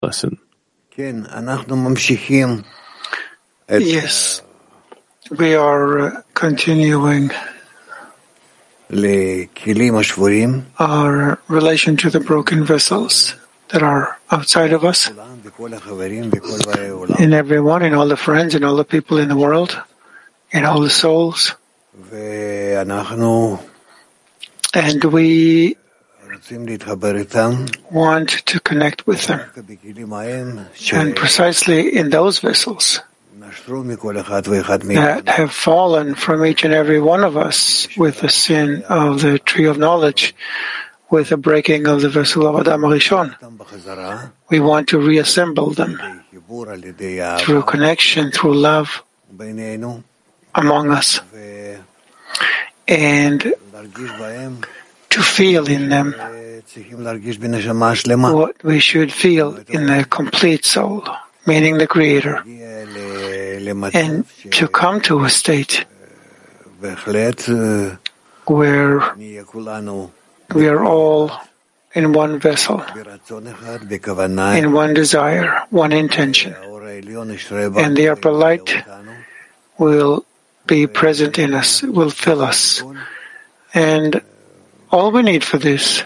lesson. Yes, we are continuing our relation to the broken vessels that are outside of us, in everyone, in all the friends, in all the people in the world, in all the souls. And we want to connect with them. And precisely in those vessels that have fallen from each and every one of us with the sin of the tree of knowledge, with the breaking of the vessel of Adam Arishon, we want to reassemble them through connection, through love among us, and to feel in them what we should feel in the complete soul, meaning the Creator, and to come to a state where we are all in one vessel, in one desire, one intention, and the upper light will be present in us, will fill us. And all we need for this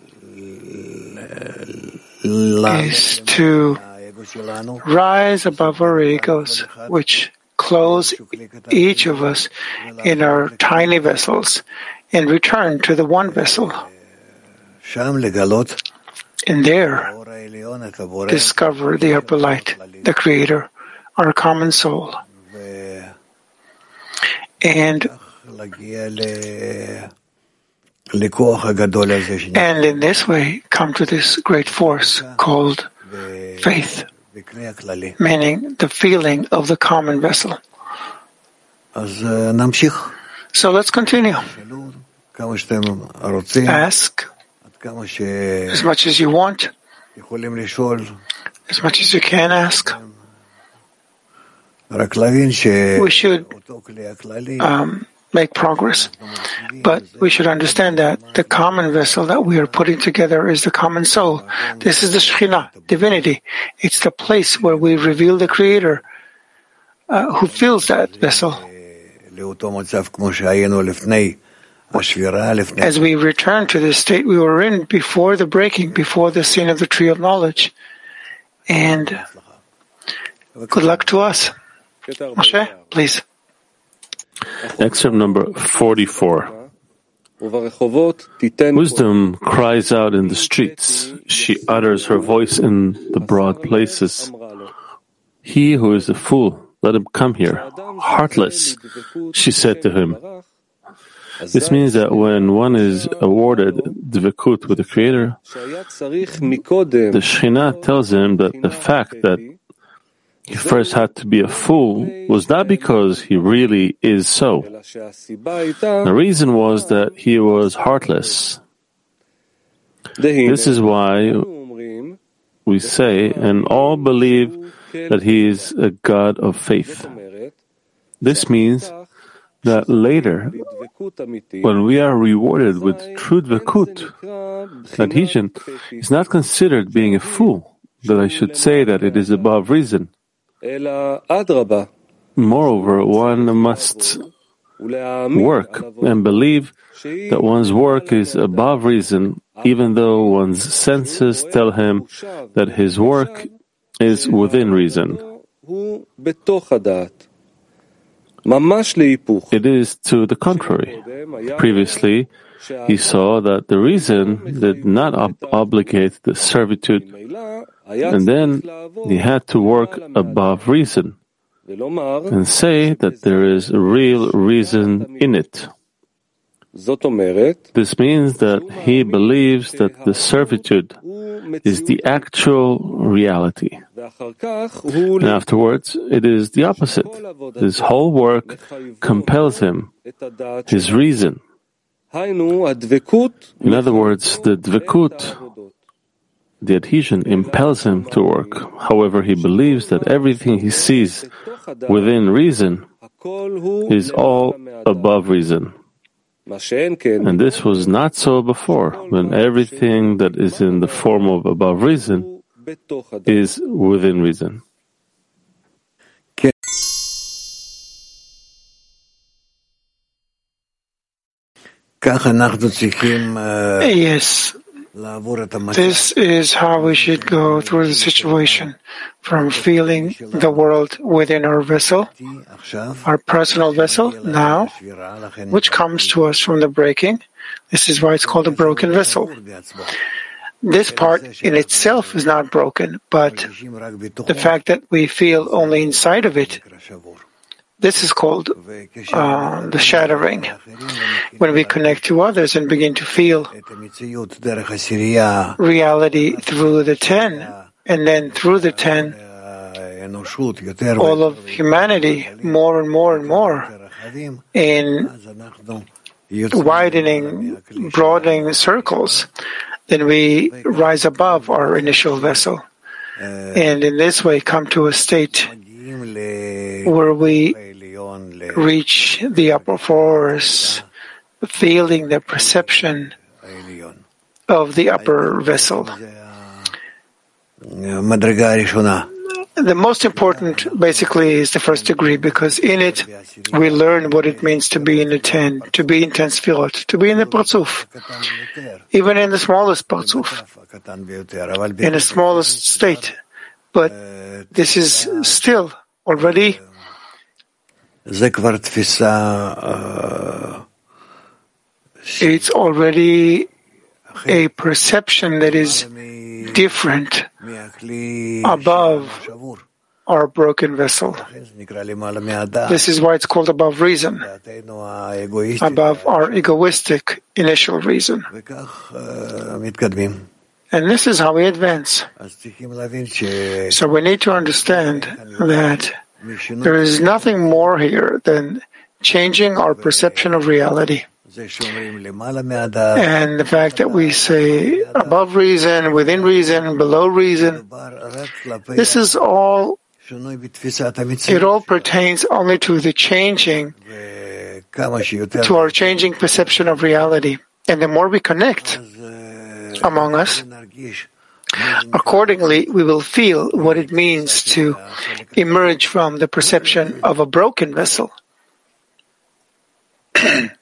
is to rise above our egos, which close each of us in our tiny vessels, and return to the one vessel. And there, discover the upper light, the Creator, our common soul. And in this way, come to this great force called faith, meaning the feeling of the common vessel. So let's continue. Ask as much as you want, as much as you can ask. We should make progress, but we should understand that the common vessel that we are putting together is the common soul. This is the Shekhinah, divinity. It's the place where we reveal the Creator who fills that vessel. As we return to the state we were in before the breaking, before the sin of the tree of knowledge. And good luck to us. Moshe, please. Excerpt number 44. Wisdom cries out in the streets. She utters her voice in the broad places. He who is a fool, let him come here. Heartless, she said to him. This means that when one is awarded dvekut with the Creator, the Shekhinah tells him that the fact that he first had to be a fool was not because he really is so. The reason was that he was heartless. This is why we say, and all believe that he is a God of faith. This means that later, when we are rewarded with true dvekut, adhesion is not considered being a fool, that I should say that it is above reason. Moreover, one must work and believe that one's work is above reason, even though one's senses tell him that his work is within reason. It is to the contrary. Previously, he saw that the reason did not obligate the servitude, and then he had to work above reason and say that there is a real reason in it. This means that he believes that the servitude is the actual reality. And afterwards, it is the opposite. His whole work compels him, his reason. In other words, the dvekut, the adhesion, impels him to work. However, he believes that everything he sees within reason is all above reason. And this was not so before, when everything that is in the form of above reason is within reason. Yes, this is how we should go through the situation, from feeling the world within our vessel, our personal vessel, now, which comes to us from the breaking. This is why it's called a broken vessel. This part in itself is not broken, but the fact that we feel only inside of it, this is called the shattering. When we connect to others and begin to feel reality through the 10, and then through the 10, all of humanity more and more and more, in widening, broadening circles, then we rise above our initial vessel. And in this way come to a state where we reach the upper force, feeling the perception of the upper vessel. The most important, basically, is the first degree, because in it we learn what it means to be in the 10, to be in 10 Sfirot, to be in the Parzuf, even in the smallest Parzuf, in the smallest state. But this is still already it's already a perception that is different above our broken vessel. This is why it's called above reason, above our egoistic initial reason. And this is how we advance. So we need to understand that there is nothing more here than changing our perception of reality. And the fact that we say above reason, within reason, below reason, this is all, it all pertains only to the changing, to our changing perception of reality. And the more we connect among us, accordingly, we will feel what it means to emerge from the perception of a broken vessel to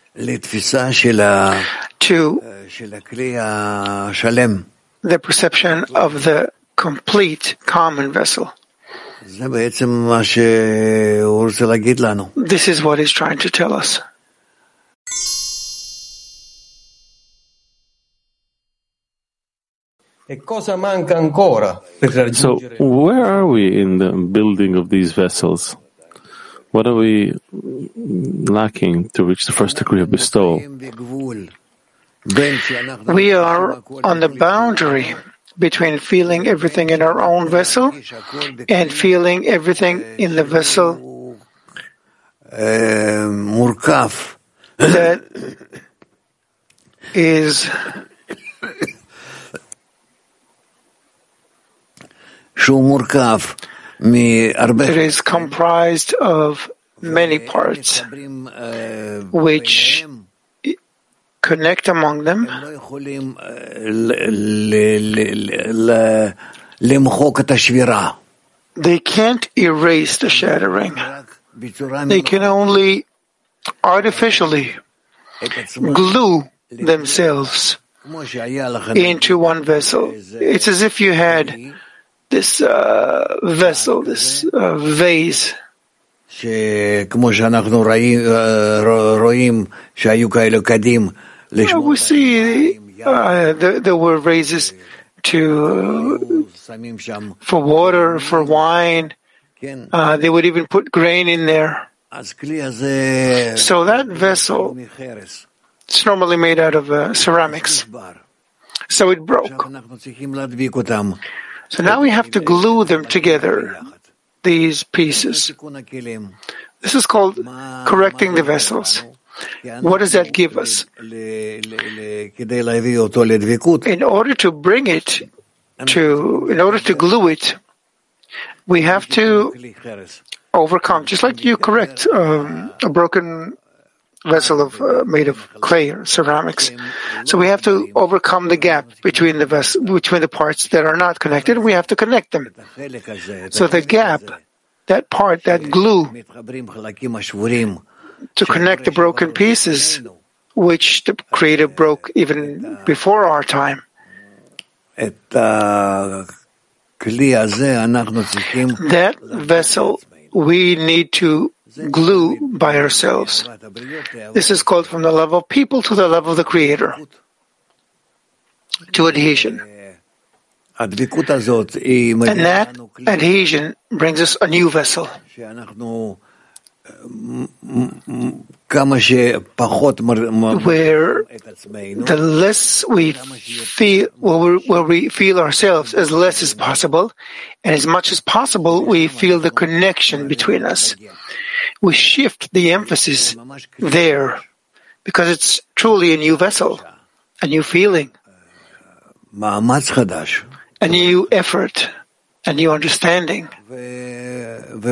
the perception of the complete common vessel. This is what he's trying to tell us. So, where are we in the building of these vessels? What are we lacking to reach the first degree of bestowal? We are on the boundary between feeling everything in our own vessel and feeling everything in the vessel that is it is comprised of many parts which connect among them. They can't erase the shattering. They can only artificially glue themselves into one vessel. It's as if you had this vessel, this vase. We see there were vases for water, for wine. They would even put grain in there. So that vessel, it's normally made out of ceramics. So it broke. So now we have to glue them together, these pieces. This is called correcting the vessels. What does that give us? In order to bring it in order to glue it, we have to overcome, just like you correct a broken vessel made of clay or ceramics. So we have to overcome the gap between the parts that are not connected. We have to connect them. So the gap, that part, that glue, to connect the broken pieces, which the Creator broke even before our time. That vessel we need to glue by ourselves. This is called from the level of people to the level of the Creator, to adhesion. And that adhesion brings us a new vessel, where the less we feel, where we feel ourselves as less as possible, and as much as possible we feel the connection between us. We shift the emphasis there, because it's truly a new vessel, a new feeling, a new effort, a new understanding. And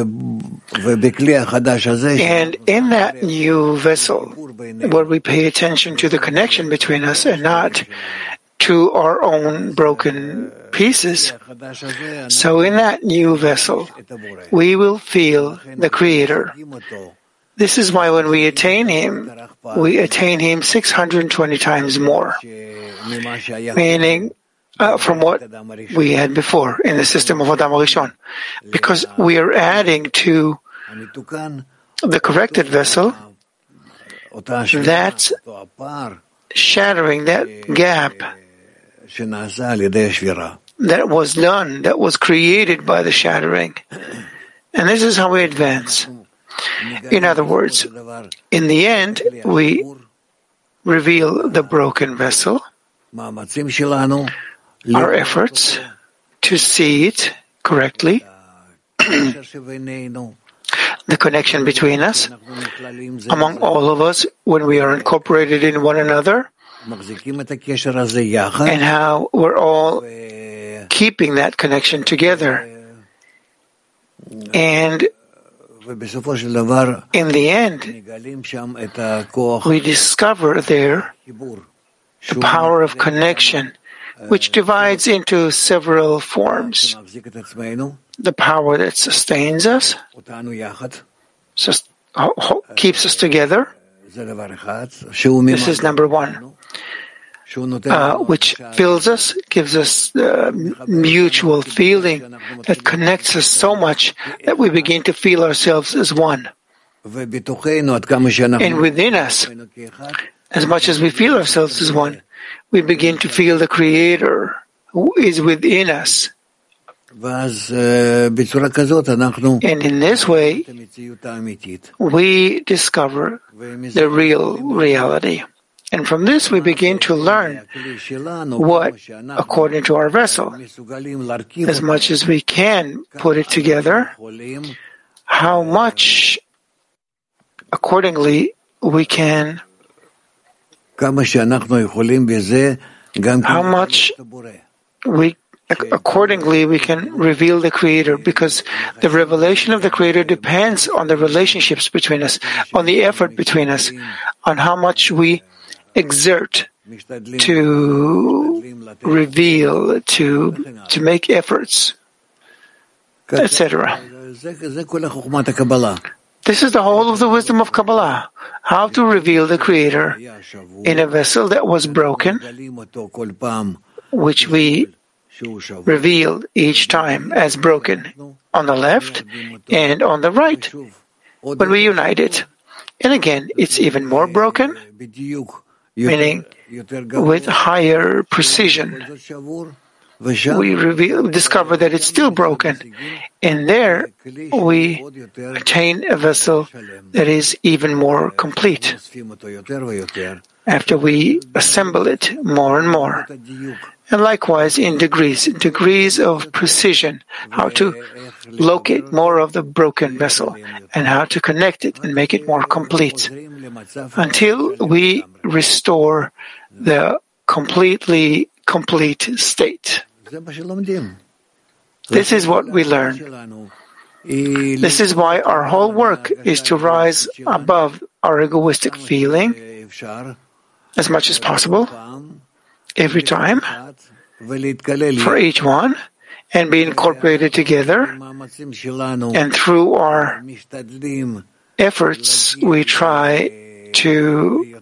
in that new vessel, where we pay attention to the connection between us and not to our own broken pieces, so in that new vessel, we will feel the Creator. This is why when we attain Him 620 times more, meaning from what we had before in the system of Adam Rishon, because we are adding to the corrected vessel, that shattering, that gap that was done, that was created by the shattering. And this is how we advance. In other words, in the end, we reveal the broken vessel, our efforts to see it correctly, the connection between us, among all of us, when we are incorporated in one another, and how we're all keeping that connection together. And in the end, we discover there the power of connection, which divides into several forms. The power that sustains us, keeps us together. This is number one. Which fills us, gives us the mutual feeling that connects us so much that we begin to feel ourselves as one. And within us, as much as we feel ourselves as one, we begin to feel the Creator who is within us. And in this way, we discover the real reality. And from this, we begin to learn what, according to our vessel, as much as we can put it together, how much, accordingly, we can, how much accordingly we can reveal the Creator, because the revelation of the Creator depends on the relationships between us, on the effort between us, on how much we exert to reveal, to make efforts, etc. This is the whole of the wisdom of Kabbalah, how to reveal the Creator in a vessel that was broken, which we revealed each time as broken on the left and on the right when we unite it. And again, it's even more broken, meaning with higher precision. We discover that it's still broken, and there we attain a vessel that is even more complete after we assemble it more and more. And likewise in degrees of precision, how to locate more of the broken vessel and how to connect it and make it more complete until we restore the completely complete state. This is what we learn. This is why our whole work is to rise above our egoistic feeling as much as possible, every time, for each one, and be incorporated together. And through our efforts, we try to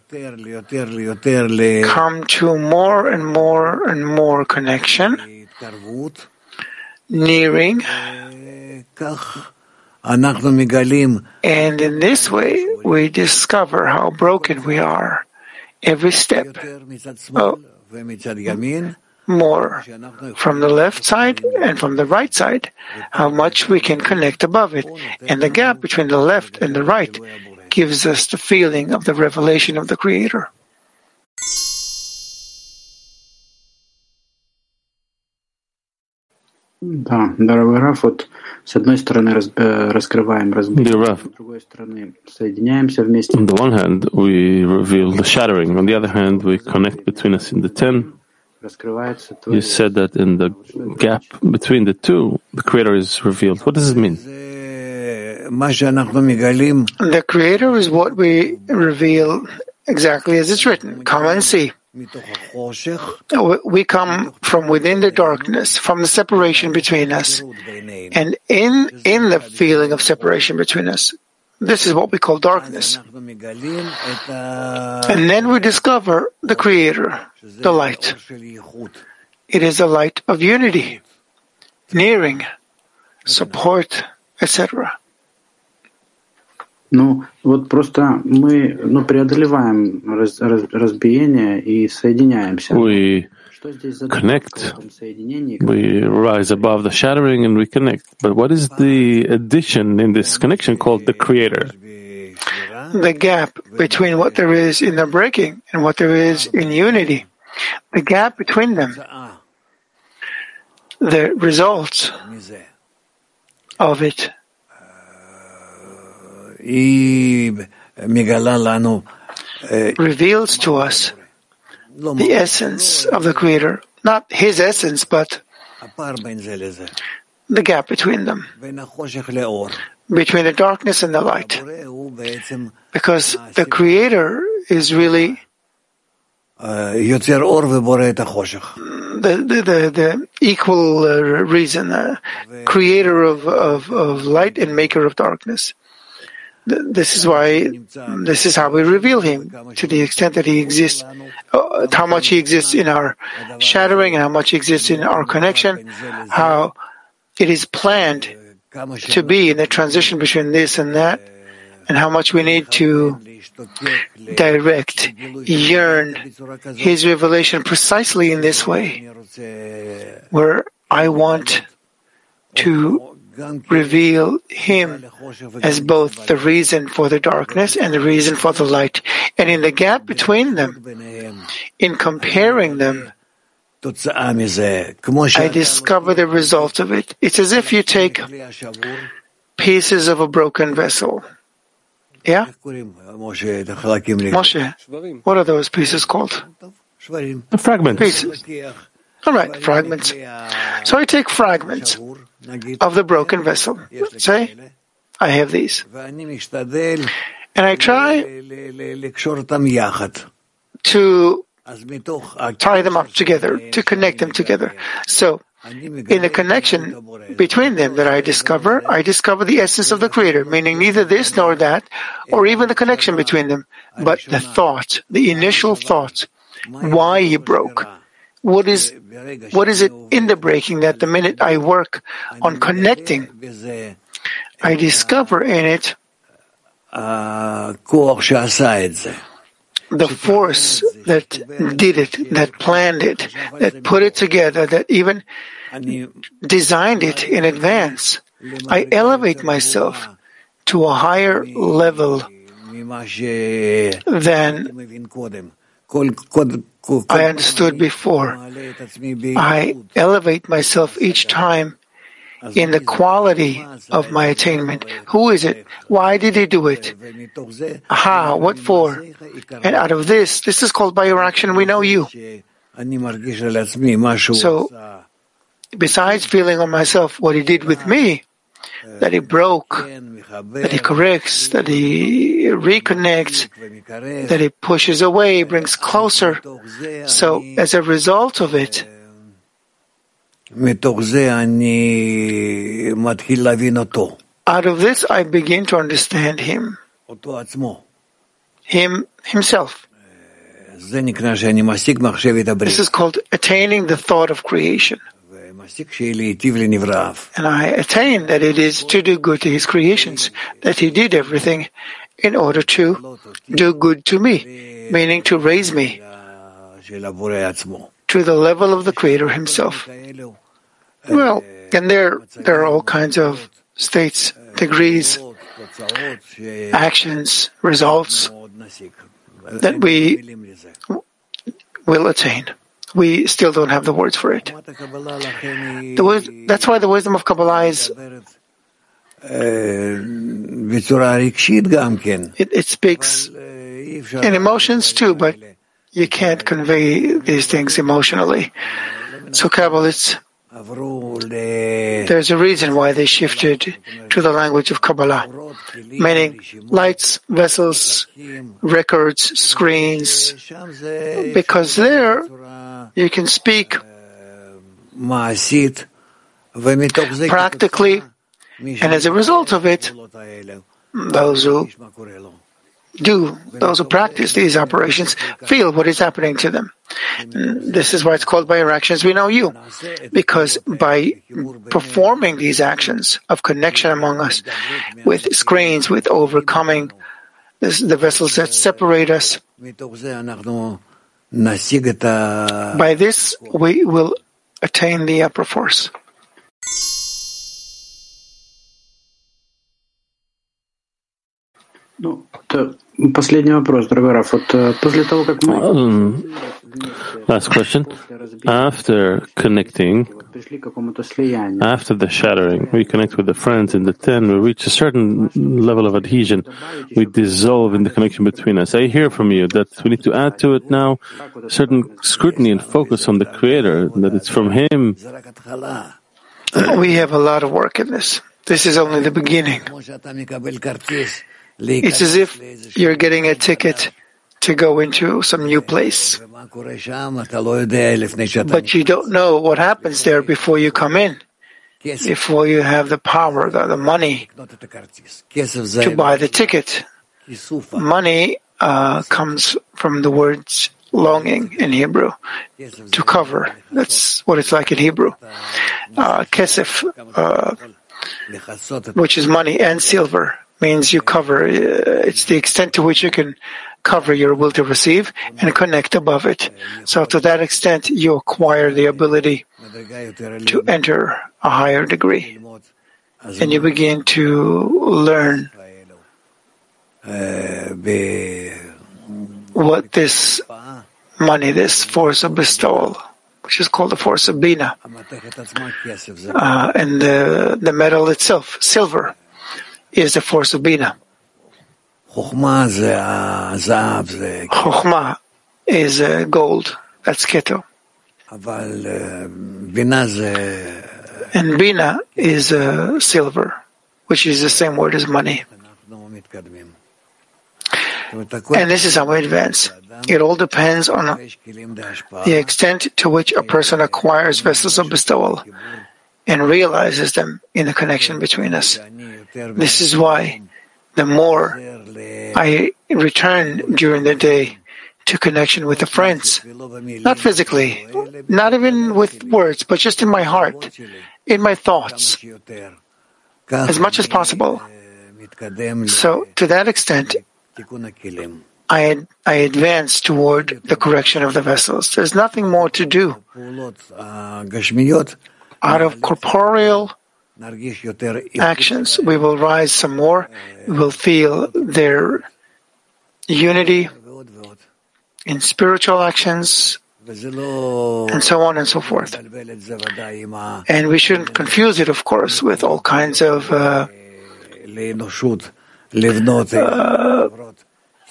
come to more and more and more connection, nearing, and in this way we discover how broken we are every step. More from the left side and from the right side, how much we can connect above it. And the gap between the left and the right gives us the feeling of the revelation of the Creator. Да, дорогой Раф, вот с одной стороны раскрываем разбиение, с другой стороны соединяемся вместе. On the one hand, we reveal the shattering. On the other hand, we connect between us in the 10. You said that in the gap between the two, the Creator is revealed. What does it mean? The Creator is what we reveal exactly as it's written. Come and see. We come from within the darkness, from the separation between us, and in the feeling of separation between us. This is what we call darkness. And then we discover the Creator, the light. It is a light of unity, nearing, support, etc. Ну, вот просто мы преодолеваем разбиение и соединяемся. We connect, we rise above the shattering and we connect. But what is the addition in this connection called the Creator? The gap between what there is in the breaking and what there is in unity. The gap between them. The results of it. Reveals to us the essence of the Creator, not His essence, but the gap between them, between the darkness and the light. Because the Creator is really the equal reason, creator of light and maker of darkness. This is how we reveal Him, to the extent that He exists, how much He exists in our shattering and how much He exists in our connection, how it is planned to be in the transition between this and that, and how much we need to direct, yearn His revelation precisely in this way, where I want to reveal Him as both the reason for the darkness and the reason for the light. And in the gap between them, in comparing them, I discover the result of it. It's as if you take pieces of a broken vessel. Yeah? Moshe, what are those pieces called? The fragments. Pieces. All right, fragments. So I take fragments of the broken vessel. Say, I have these. And I try to tie them up together, to connect them together. So, in the connection between them that I discover the essence of the Creator, meaning neither this nor that, or even the connection between them, but the thought, the initial thought, why he broke. What is it in the breaking that the minute I work on connecting, I discover in it the force that did it, that planned it, that put it together, that even designed it in advance. I elevate myself to a higher level than I understood before. I elevate myself each time in the quality of my attainment. Who is it? Why did he do it? How? What for? And out of this is called by your action, we know you. So, besides feeling on myself what he did with me, that he broke, that he corrects, that he reconnects, that he pushes away, brings closer. So as a result of it, out of this I begin to understand him himself. This is called attaining the thought of creation. And I attain that it is to do good to his creations, that he did everything in order to do good to me, meaning to raise me to the level of the Creator himself. Well, and there are all kinds of states, degrees, actions, results that we will attain. We still don't have the words for it. That's why the wisdom of Kabbalah is it speaks in emotions too, but you can't convey these things emotionally. So Kabbalists, there's a reason why they shifted to the language of Kabbalah, meaning lights, vessels, records, screens, because there you can speak practically, and as a result of it, those who practice these operations feel what is happening to them. This is why it's called by your actions we know you, because by performing these actions of connection among us with screens, with overcoming the vessels that separate us, by this we will attain the upper force. Последний вопрос, дорогой Раф. После того, как мы... Last question. After connecting, after the shattering, we connect with the friends in the 10, we reach a certain level of adhesion. We dissolve in the connection between us. I hear from you that we need to add to it now certain scrutiny and focus on the Creator, that it's from Him. We have a lot of work in this. This is only the beginning. It's as if you're getting a ticket to go into some new place, but you don't know what happens there before you come in, before you have the power, the money to buy the ticket. Money comes from the words longing in Hebrew, to cover. That's what it's like in Hebrew. Kesef, which is money, and silver means you cover. It's the extent to which you can cover your will to receive and connect above it. So to that extent, you acquire the ability to enter a higher degree. And you begin to learn what this money, this force of bestowal, which is called the force of Bina, and the metal itself, silver, is the force of Bina. Chokhmah is gold, that's keto. And Bina is silver, which is the same word as money. And this is how we advance. It all depends on the extent to which a person acquires vessels of bestowal and realizes them in the connection between us. This is why the more I return during the day to connection with the friends, not physically, not even with words, but just in my heart, in my thoughts, as much as possible. So to that extent, I advance toward the correction of the vessels. There's nothing more to do. Out of corporeal actions, we will rise some more. We will feel their unity in spiritual actions, and so on and so forth. And we shouldn't confuse it, of course, with all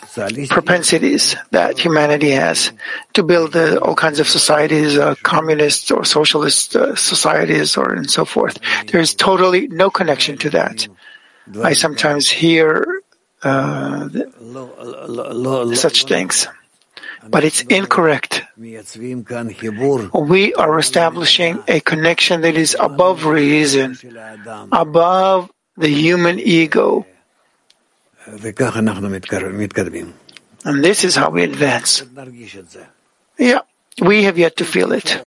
propensities that humanity has to build all kinds of societies, communist or socialist societies, and so forth. There is totally no connection to that. I sometimes hear such things, but it's incorrect. We are establishing a connection that is above reason, above the human ego. And this is how we advance. Yeah, we have yet to feel it.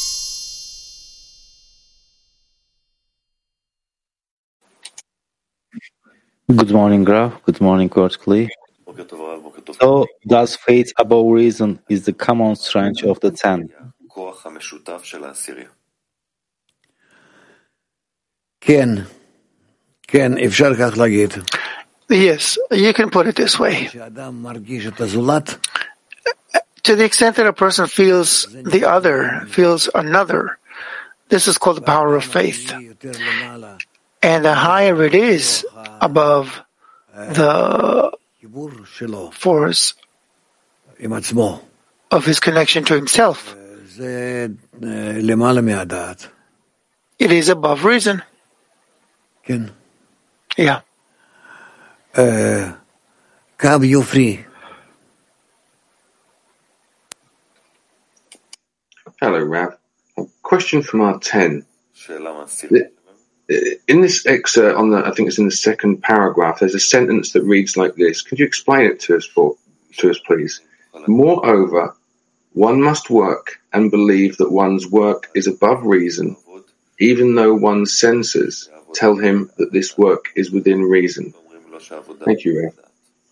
Good morning, Graf. Good morning, Coach Klee. So, does faith above reason is the common strength of the 10? Yes, you can put it this way. To the extent that a person feels the other, feels another, this is called the power of faith. And the higher it is above the force of his connection to himself, it is above reason. Yeah. Hello, Rav. A question from our 10. In this excerpt, I think it's in the second paragraph, there's a sentence that reads like this. Could you explain it to us, please? Moreover, one must work and believe that one's work is above reason, even though one's senses tell him that this work is within reason. Thank you, Rav.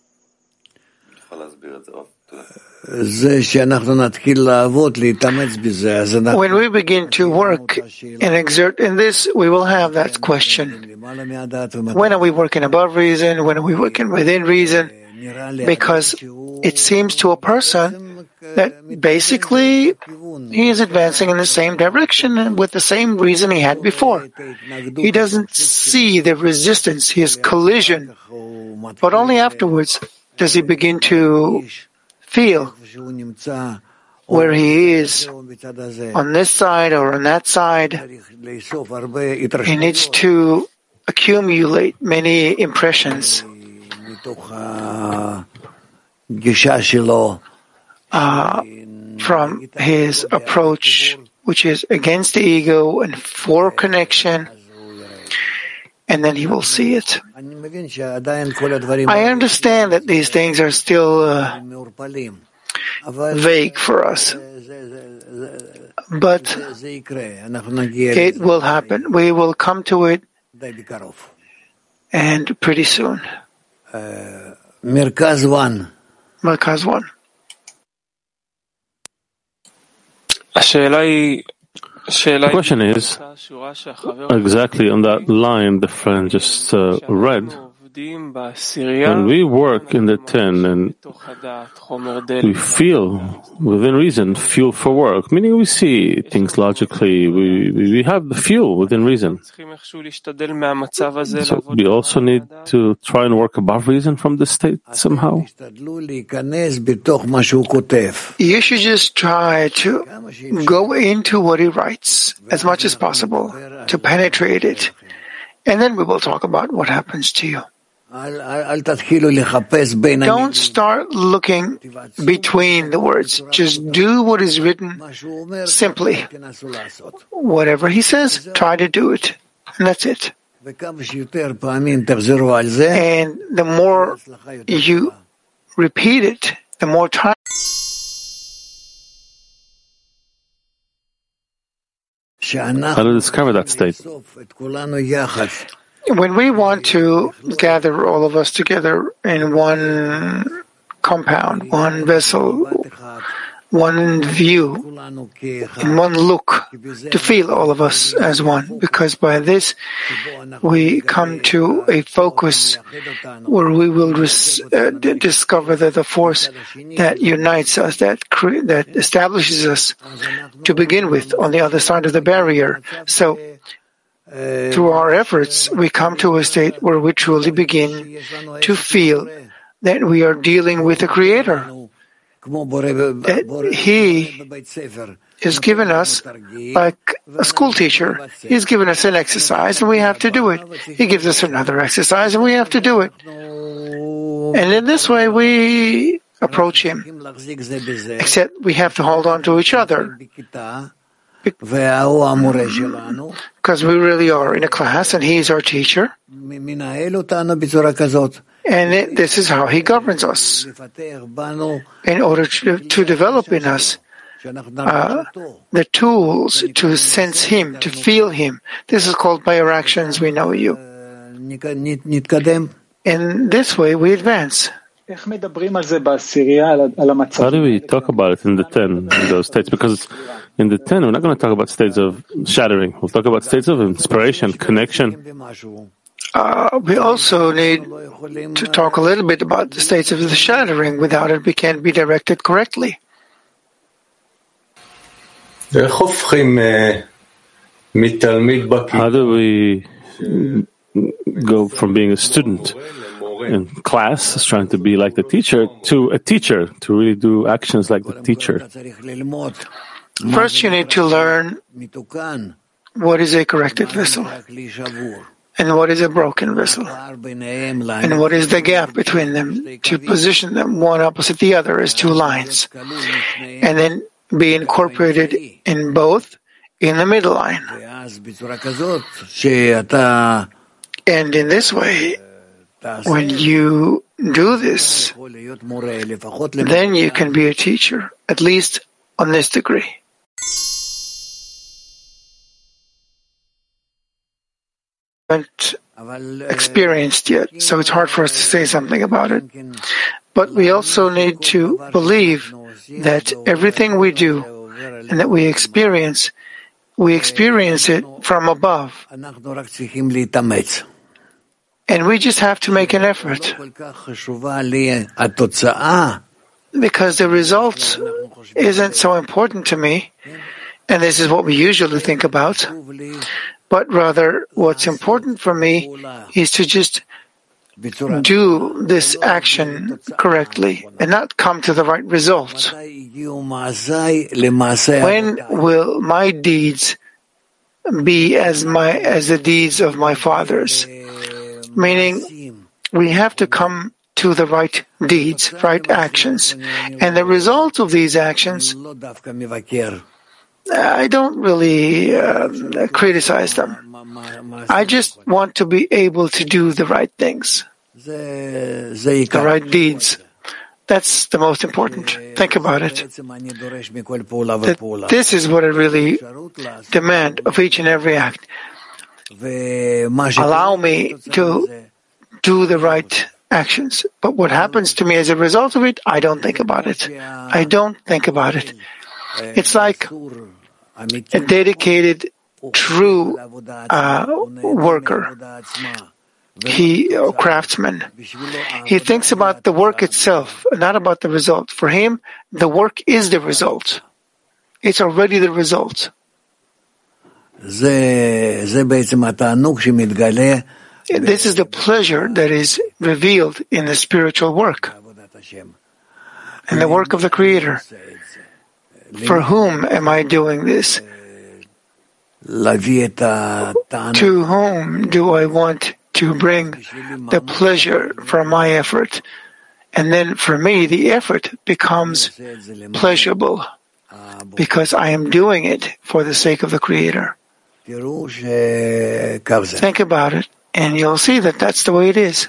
When we begin to work and exert in this, we will have that question. When are we working above reason? When are we working within reason? Because it seems to a person that basically he is advancing in the same direction and with the same reason he had before. He doesn't see the resistance, his collision, but only afterwards does he begin to feel where he is on this side or on that side. He needs to accumulate many impressions from his approach, which is against the ego and for connection, and then he will see it. I understand that these things are still vague for us, but it will happen. We will come to it, and pretty soon. Merkaz 1. The question is, exactly on that line the friend just read, when we work in the 10 and we feel within reason, fuel for work, meaning we see things logically, we have the fuel within reason. So we also need to try and work above reason from this state somehow. You should just try to go into what he writes as much as possible, to penetrate it, and then we will talk about what happens to you. Don't start looking between the words. Just do what is written simply. Whatever he says, try to do it. And that's it. And the more you repeat it, the more time. How to discover that state? When we want to gather all of us together in one compound, one vessel, one view, in one look, to feel all of us as one, because by this we come to a focus where we will discover that the force that unites us, that establishes us to begin with on the other side of the barrier. So through our efforts, we come to a state where we truly begin to feel that we are dealing with the Creator. That He is given us like a school teacher. He's given us an exercise and we have to do it. He gives us another exercise and we have to do it. And in this way we approach Him. Except we have to hold on to each other. Because we really are in a class and He is our teacher. And this is how He governs us. In order to develop in us the tools to sense Him, to feel Him. This is called by our actions we know You. In this way we advance. How do we talk about it in the 10, in those states? Because in the 10, we're not going to talk about states of shattering. We'll talk about states of inspiration, connection. We also need to talk a little bit about the states of the shattering. Without it, we can't be directed correctly. How do we go from being a student in class, trying to be like the teacher, to a teacher, to really do actions like the teacher? First, you need to learn what is a corrected vessel and what is a broken vessel and what is the gap between them, to position them one opposite the other as two lines, and then be incorporated in both in the middle line. And in this way, when you do this, then you can be a teacher, at least on this degree. Haven't experienced yet, so it's hard for us to say something about it. But we also need to believe that everything we do and that we experience it from above. And we just have to make an effort. Because the result isn't so important to me, and this is what we usually think about, but rather what's important for me is to just do this action correctly and not come to the right result. When will my deeds be as the deeds of my fathers? Meaning, we have to come to the right deeds, right actions. And the result of these actions, I don't really criticize them. I just want to be able to do the right things, the right deeds. That's the most important. Think about it. This is what I really demand of each and every act. Allow me to do the right actions. But what happens to me as a result of it, I don't think about it. I don't think about it. It's like a dedicated, true worker. Craftsman. He thinks about the work itself, not about the result. For him, the work is the result. It's already the result. This is the pleasure that is revealed in the spiritual work and the work of the Creator. For whom am I doing this? To whom do I want to bring the pleasure from my effort? And then for me, the effort becomes pleasurable because I am doing it for the sake of the Creator. Think about it, and you'll see that that's the way it is.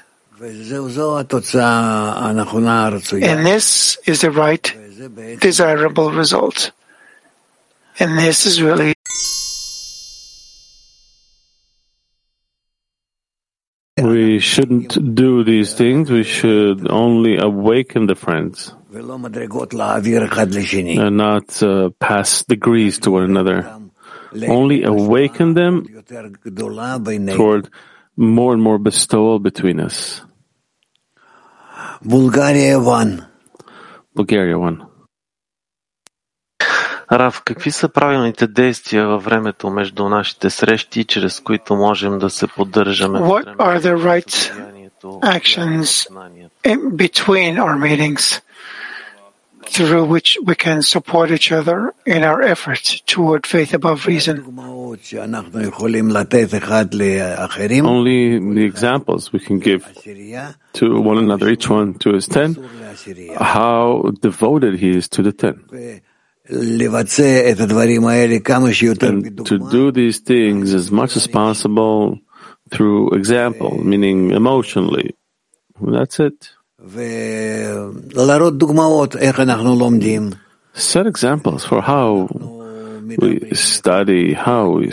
And this is the right, desirable result. And this is really we shouldn't do these things. We should only awaken the friends and not pass degrees to one another. Only awaken them toward more and more bestowal between us. Bulgaria 1. Рав, какви са правилните действия във времето между нашите срещи, чрез които можем да се поддържаме в What are the right actions in between our meetings, through which we can support each other in our efforts toward faith above reason. Only the examples we can give to one another, each one to his 10, how devoted he is to the 10. And to do these things as much as possible through example, meaning emotionally. That's it. Set examples for how we study, how we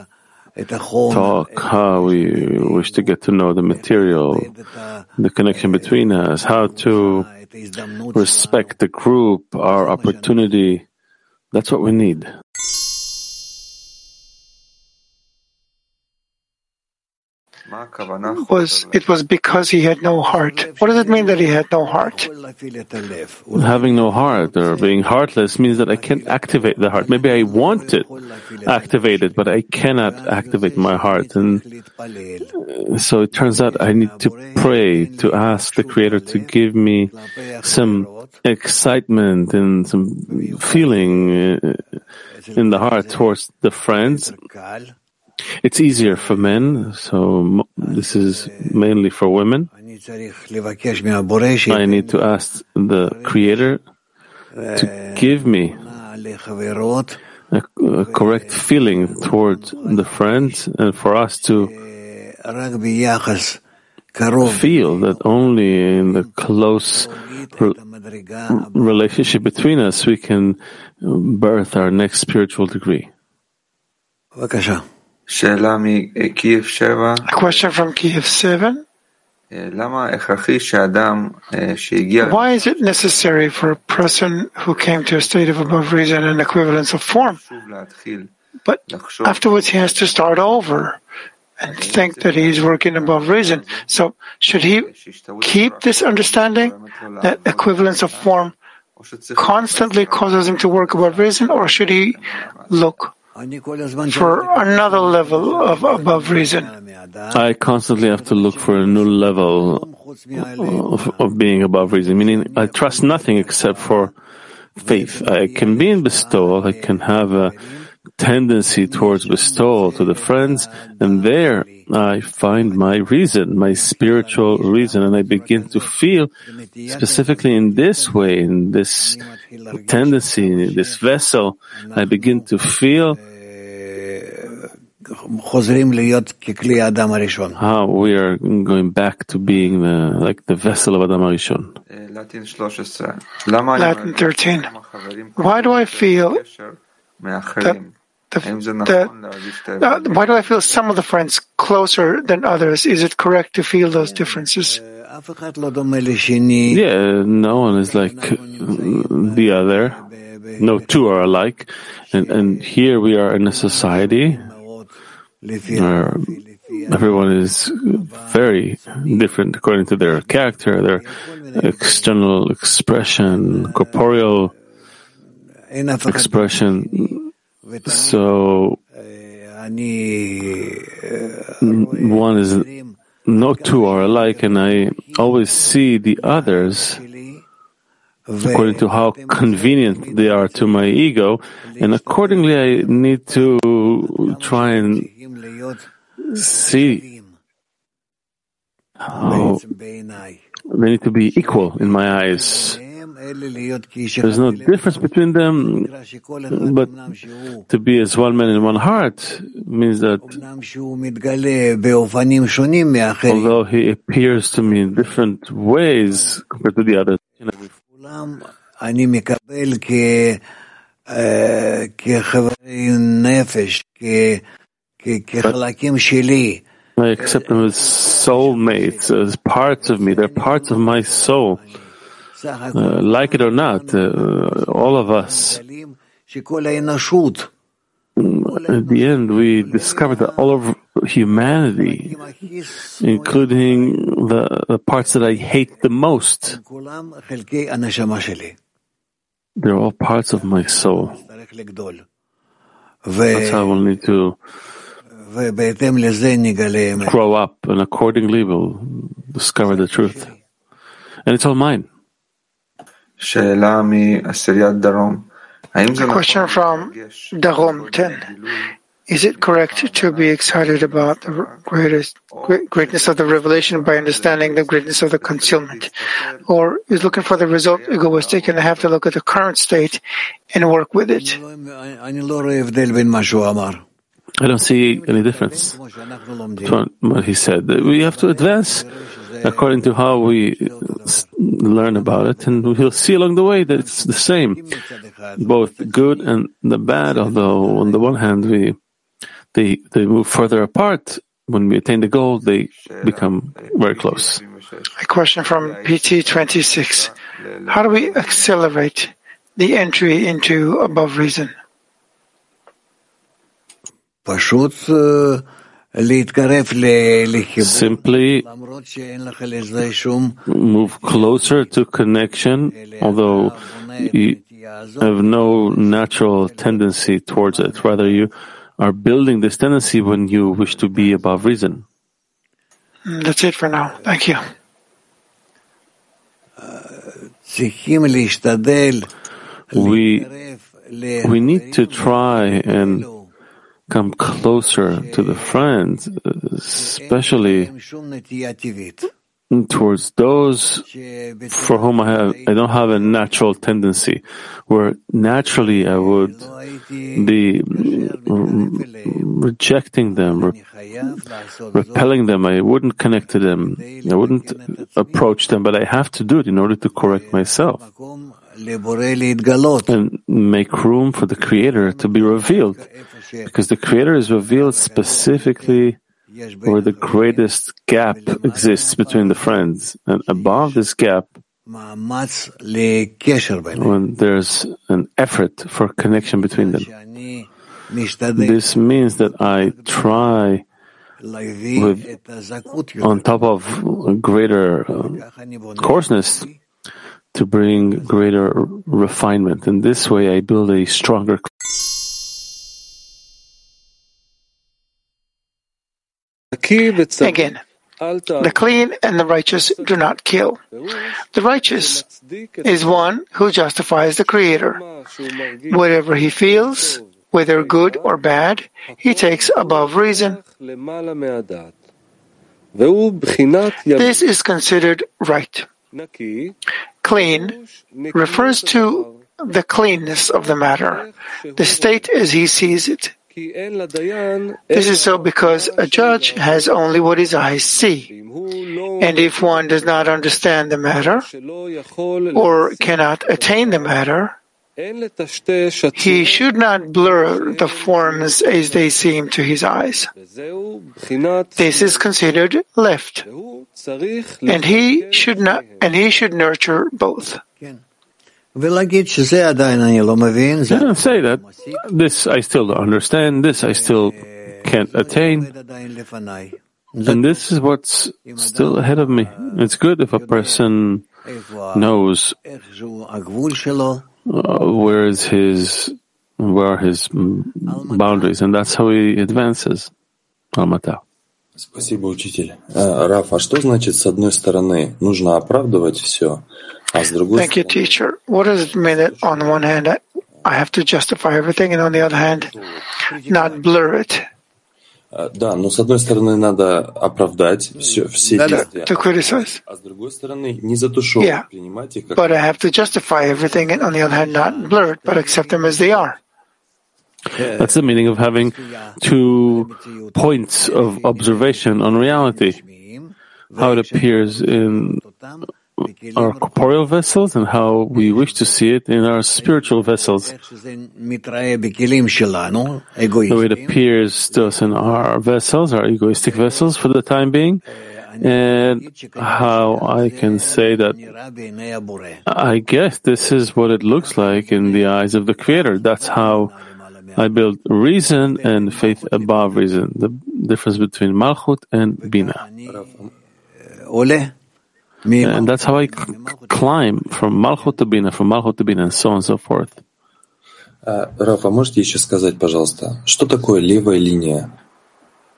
talk, how we wish to get to know the material, the connection between us, how to respect the group, our opportunity. That's what we need. It was because he had no heart. What does it mean that he had no heart? Having no heart or being heartless means that I can't activate the heart. Maybe I want it activated, but I cannot activate my heart. And so it turns out I need to pray, to ask the Creator to give me some excitement and some feeling in the heart towards the friends. It's easier for men, so this is mainly for women. I need to ask the Creator to give me a correct feeling towards the friends and for us to feel that only in the close relationship between us we can birth our next spiritual degree. A question from Kiev 7. Why is it necessary for a person who came to a state of above reason and equivalence of form, but afterwards he has to start over and think that he is working above reason? So should he keep this understanding that equivalence of form constantly causes him to work above reason, or should he look for another level of above reason? I constantly have to look for a new level of being above reason, meaning I trust nothing except for faith. I can be in bestowal, I can have a tendency towards bestowal to the friends, and there I find my reason, my spiritual reason, and I begin to feel specifically in this way, in this tendency, in this vessel, I begin to feel how we are going back to being like the vessel of Adam HaRishon. Latin 13. Why do I feel why do I feel some of the friends closer than others? Is it correct to feel those differences? Yeah, no one is like the other. No two are alike. And here we are in a society where everyone is very different according to their character, their external expression, corporeal expression. So one is, no two are alike, and I always see the others according to how convenient they are to my ego, and accordingly I need to try and see how they need to be equal in my eyes. There's no difference between them, but to be as one man in one heart means that although he appears to me in different ways compared to the others, I accept them as soulmates, as parts of me. They're parts of my soul. Like it or not, all of us, at the end, we discover that all of humanity, including the parts that I hate the most, they're all parts of my soul. That's how we'll need to grow up, and accordingly we'll discover the truth. and it's all mine. A question from Darom 10. Is it correct to be excited about the greatness of the revelation by understanding the greatness of the concealment? Or is looking for the result egoistic and have to look at the current state and work with it? I don't see any difference between what he said. We have to advance according to how we learn about it, and we'll see along the way that it's the same, both good and the bad, although on the one hand they move further apart. When we attain the goal, they become very close. A question from PT26. How do we accelerate the entry into above reason? Simply move closer to connection, although you have no natural tendency towards it. Rather, you are building this tendency when you wish to be above reason. That's it for now. Thank you. We need to try and come closer to the friends, especially towards those for whom I don't have a natural tendency, where naturally I would be rejecting them, repelling them. I wouldn't connect to them. I wouldn't approach them, but I have to do it in order to correct myself and make room for the Creator to be revealed, because the Creator is revealed specifically where the greatest gap exists between the friends. And above this gap, when there's an effort for connection between them, this means that I try on top of greater coarseness to bring greater refinement. And this way I build a stronger. Again, the clean and the righteous do not kill. The righteous is one who justifies the Creator. Whatever he feels, whether good or bad, he takes above reason. This is considered right. Clean refers to the cleanness of the matter, the state as he sees it. This is so because a judge has only what his eyes see. And if one does not understand the matter or cannot attain the matter, he should not blur the forms as they seem to his eyes. This is considered left, and he should nurture both. I don't say that this I still don't understand, this I still can't attain, and this is what's still ahead of me. It's good if a person knows where are his boundaries, and that's how he advances. Almata. Спасибо, учитель. Раф, а что значит, с одной стороны, нужно оправдывать все, а с другой Thank you, teacher. What does it mean that on one hand I have to justify everything, and on the other hand, not blur it? Да, но с одной стороны надо оправдать все действия, to criticize. А с другой стороны не затушевывать, принимать их как... But I have to justify everything, and on the other hand, not blur it, but accept them as they are. That's the meaning of having 2 points of observation on reality, how it appears in our corporeal vessels and how we wish to see it in our spiritual vessels. The way it appears to us in our vessels, our egoistic vessels for the time being, and how I can say that I guess this is what it looks like in the eyes of the Creator. That's how I build reason and faith above reason, the difference between Malchut and Bina. And that's how I climb from Malchut to Bina, and so on and so forth. Раф, а можете еще сказать, пожалуйста, что такое левая линия?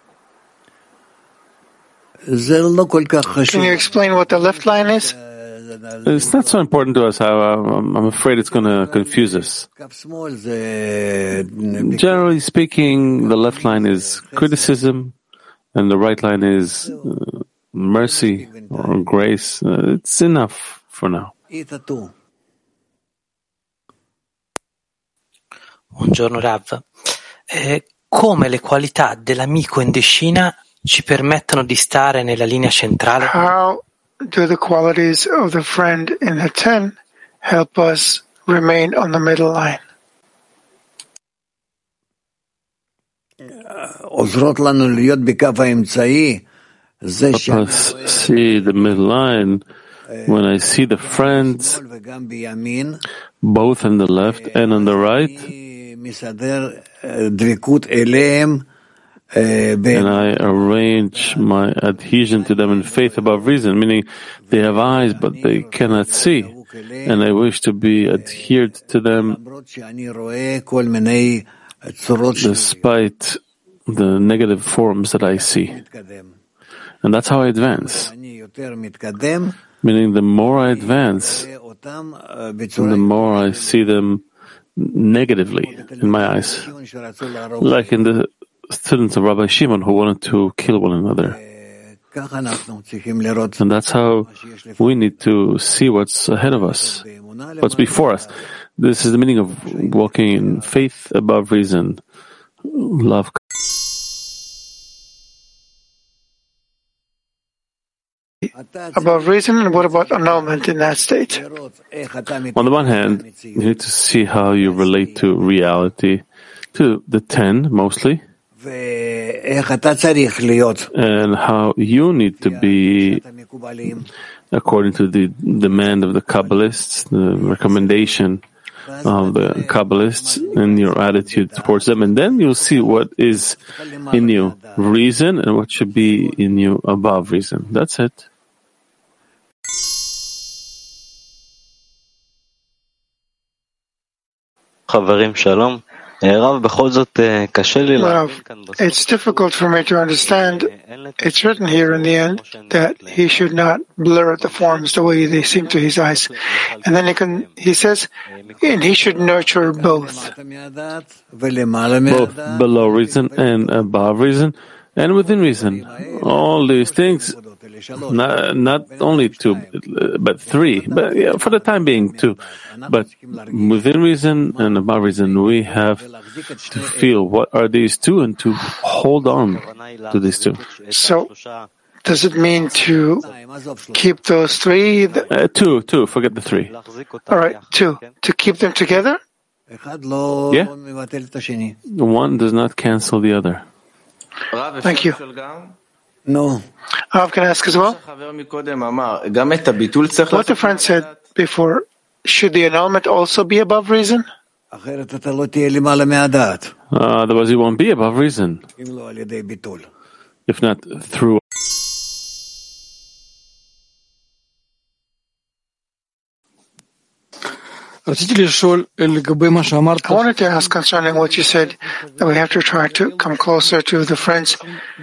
Can you explain what the left line is? It's not so important to us. I'm afraid it's going to confuse us. Generally speaking, the left line is criticism, and the right line is mercy or grace. It's enough for now. Buongiorno Rav. Come le qualità dell'amico in Deshina ci permettono di stare nella linea centrale? How do the qualities of the friend in the 10 help us remain on the middle line? Help us see the middle line when I see the friends both on the left and on the right, and I arrange my adhesion to them in faith above reason, meaning they have eyes but they cannot see, and I wish to be adhered to them despite the negative forms that I see. And that's how I advance. Meaning the more I advance, the more I see them negatively in my eyes. Like in the students of Rabbi Shimon who wanted to kill one another. And that's how we need to see what's ahead of us, what's before us. This is the meaning of walking in faith above reason. Love. Above reason, and what about annulment in that state? On the one hand, you need to see how you relate to reality, to the 10 mostly, and how you need to be according to the demand of the Kabbalists, the recommendation of the Kabbalists, and your attitude towards them. And then you'll see what is in you reason and what should be in you above reason. That's it. חברים, שלום. Rav, it's difficult for me to understand. It's written here in the end that he should not blur the forms the way they seem to his eyes. And then he says, and he should nurture both. Both below reason and above reason and within reason. All these things, not only two, but three. But yeah, for the time being, two. But within reason and above reason, we have to feel what are these two and to hold on to these two. So, does it mean to keep those three? Two, forget the three. All right, two. To keep them together? Yeah. One does not cancel the other. Thank you. No. Rav can ask as well. What the friend said before, should the annulment also be above reason? Otherwise you won't be above reason. If not through I wanted to ask concerning what you said, that we have to try to come closer to the friends,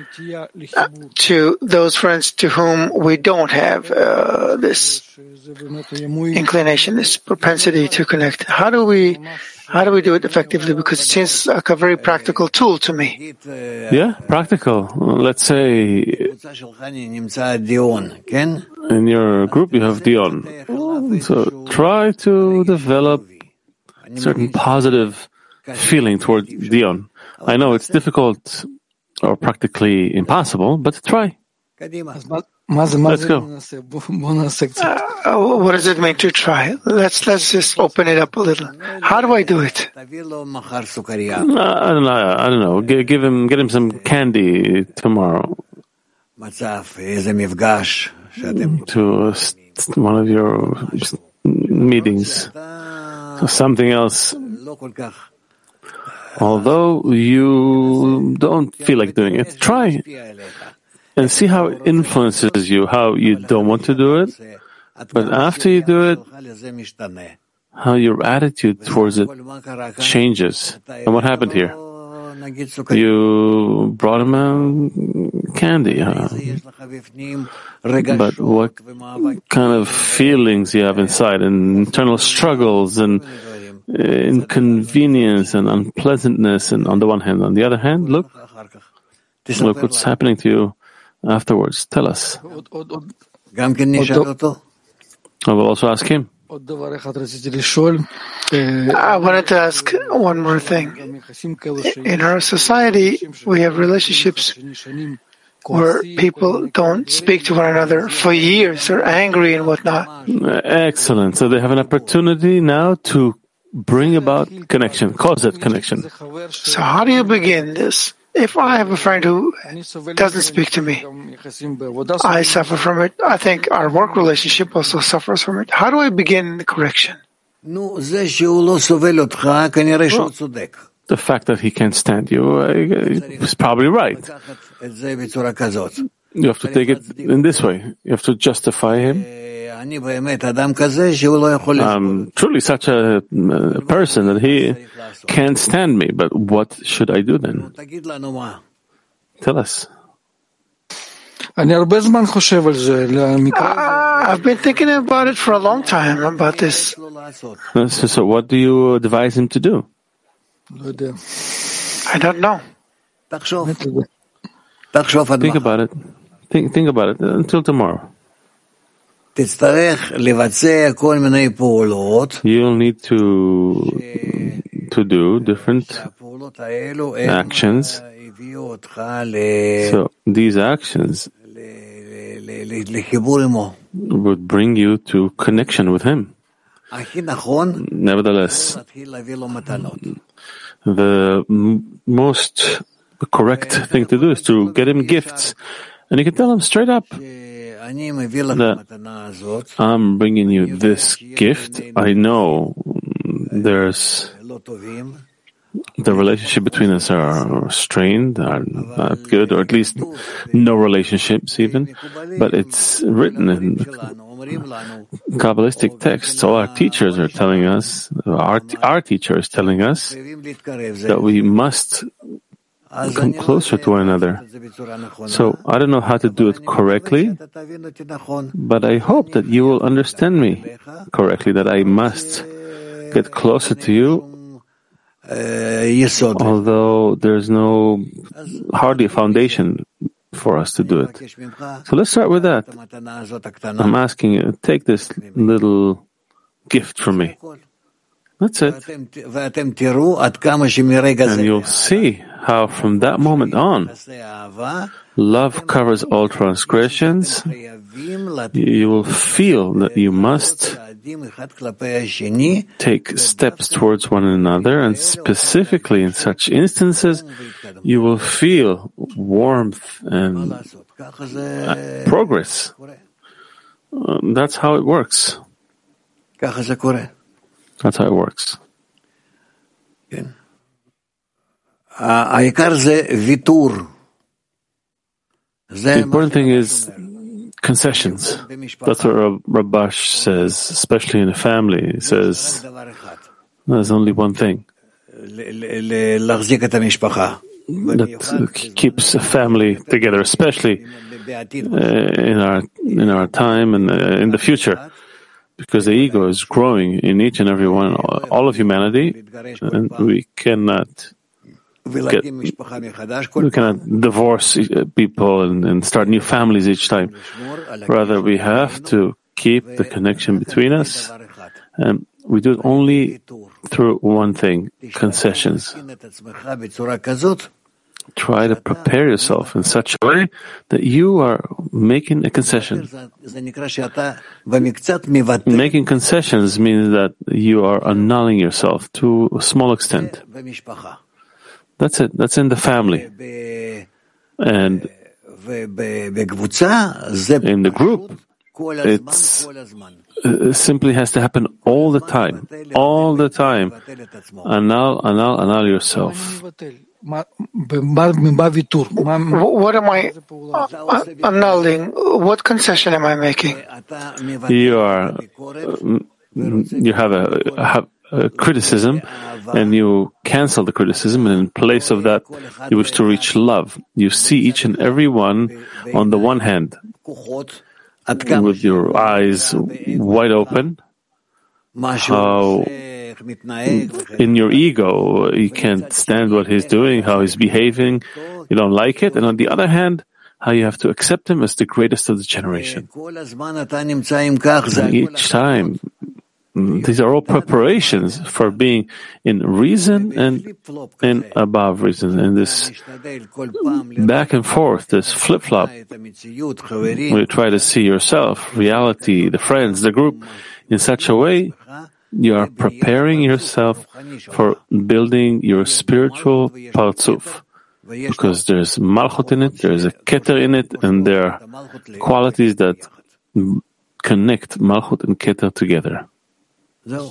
to those friends to whom we don't have this inclination, this propensity to connect. How do we do it effectively? Because it seems like a very practical tool to me. Yeah, practical. Let's say in your group you have Dion. So try to develop certain positive feeling toward Dion. I know it's difficult or practically impossible, but try. Let's go. What does it mean to try? Let's just open it up a little. How do I do it? I don't know. Get him some candy tomorrow. To one of your meetings. Something else. Although you don't feel like doing it, try and see how it influences you, how you don't want to do it, but after you do it, how your attitude towards it changes. And what happened here? You brought him candy. But what kind of feelings you have inside, and internal struggles and inconvenience and unpleasantness, and on the one hand. On the other hand, look what's happening to you afterwards. Tell us. I will also ask him. I wanted to ask one more thing. In our society, we have relationships where people don't speak to one another for years. They're angry and whatnot. Excellent. So they have an opportunity now to bring about connection, cause that connection. So how do you begin this? If I have a friend who doesn't speak to me, I suffer from it. I think our work relationship also suffers from it. How do I begin the correction? The fact that he can't stand you is probably right. You have to take it in this way. You have to justify him. I'm truly such a person that he can't stand me, but what should I do then? Tell us. I've been thinking about it for a long time, about this. So what do you advise him to do? I don't know. Think about it. Think about it until tomorrow. You'll need to do different actions. So these actions would bring you to connection with him. Nevertheless, the most correct thing to do is to get him gifts. And you can tell him straight up that I'm bringing you this gift. I know there's the relationship between us are strained, are not good, or at least no relationships even. But it's written in Kabbalistic texts. All our teachers are telling us, our teacher is telling us that we must come closer to one another. So I don't know how to do it correctly, but I hope that you will understand me correctly, that I must get closer to you, although there's hardly a foundation for us to do it. So let's start with that. I'm asking you, take this little gift from me. That's it. And you'll see how from that moment on, love covers all transgressions. You will feel that you must take steps towards one another, and specifically in such instances, you will feel warmth and progress. That's how it works. That's how it works. The important thing is concessions. That's what Rabash says, especially in a family. He says there's only one thing that keeps a family together, especially in our time and in the future. Because the ego is growing in each and every one, all of humanity, and we cannot divorce people and start new families each time. Rather, we have to keep the connection between us, and we do it only through one thing: concessions. Try to prepare yourself in such a way that you are making a concession. Making concessions means that you are annulling yourself to a small extent. That's it. That's in the family. And in the group, it simply has to happen all the time. All the time. Annul yourself. What am I annulling? What concession am I making? You have criticism, and you cancel the criticism, and in place of that, you wish to reach love. You see each and every one on the one hand, with your eyes wide open, how in your ego you can't stand what he's doing, how he's behaving, you don't like it, and on the other hand, how you have to accept him as the greatest of the generation. And each time, these are all preparations for being in reason and in above reason. And this back and forth, this flip-flop, where you try to see yourself, reality, the friends, the group, in such a way, you are preparing yourself for building your spiritual partzuf. Because there's malchut in it, there's a keter in it, and there are qualities that connect malchut and keter together. So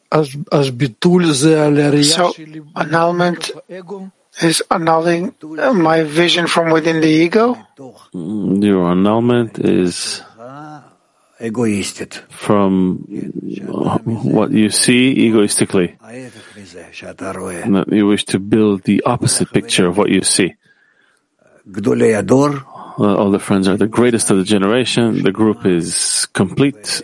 annulment is annulling my vision from within the ego? Your annulment is from what you see egoistically. That you wish to build the opposite picture of what you see. All the friends are the greatest of the generation. The group is complete.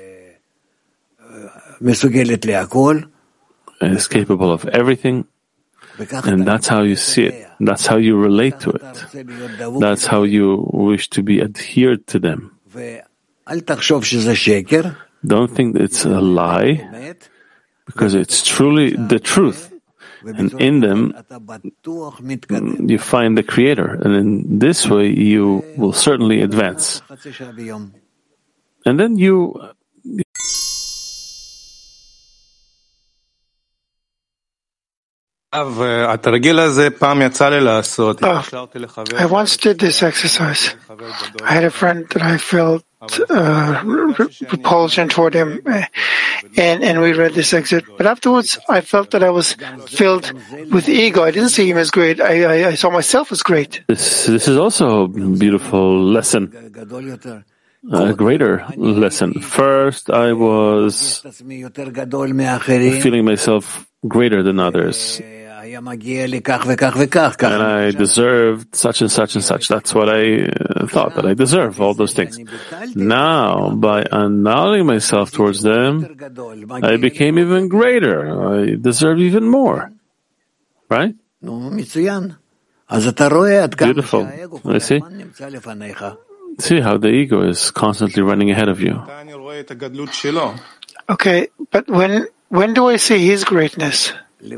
Is capable of everything. And that's how you see it. That's how you relate to it. That's how you wish to be adhered to them. Don't think it's a lie, because it's truly the truth. And in them, you find the Creator. And in this way, you will certainly advance. And then I once did this exercise. I had a friend that I felt repulsion toward him, and we read this excerpt. But afterwards, I felt that I was filled with ego. I didn't see him as great. I saw myself as great. This is also a beautiful lesson. A greater lesson. First, I was feeling myself greater than others. And I deserved such and such and such. That's what I thought, that I deserve all those things. Now, by annulling myself towards them, I became even greater. I deserve even more. Right? Beautiful. I see. See how the ego is constantly running ahead of you. Okay, but when do I see his greatness? To